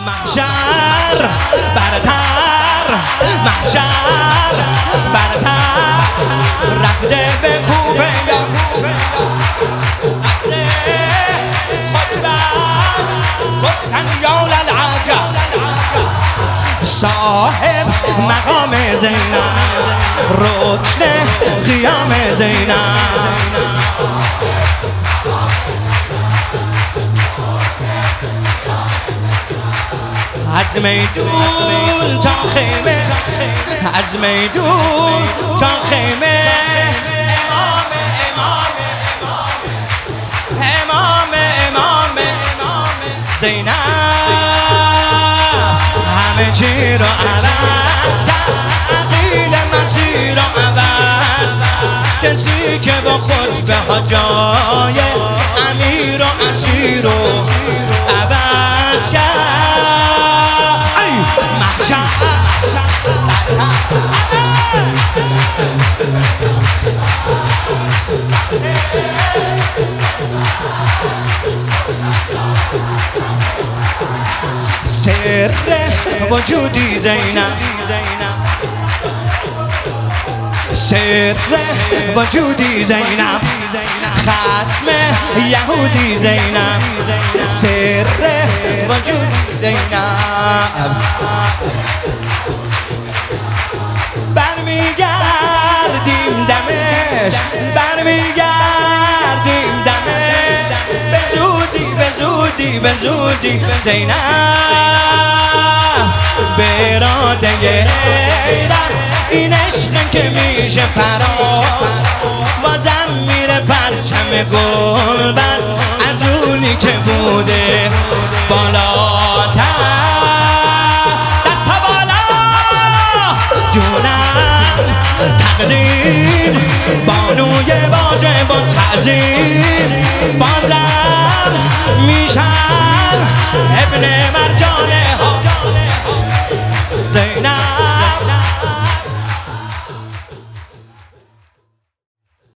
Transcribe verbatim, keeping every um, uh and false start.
محشر برتر، محشر برتر، رفته به کوفه یا رفته خطبت گفتن یا للعجب صاحب مقام زینب رکن قیام زینب از میدون تا خیمه، از میدون تا خیمه امام امام امام امام زینب همه چی رو عوض کرد، عقیل مسیر رو عوض، کسی که با خطبه ها جای امیر و اسیر رو عوض کرد. محشر سر وجودی زینب، سر وجودی زینب، خصم یهودی زینب، سر وجودی زینب، برمیگردیم دمش، برمیگردیم دمش، به زودی به زودی به زودی زینب به اراده این عشق که میشه فرار بازم میره پرچم گلبن از اونی که بوده بالاتر. دست ها بالا جونم تقدیر بانوی واجب و تعظیم بازم میشن ابن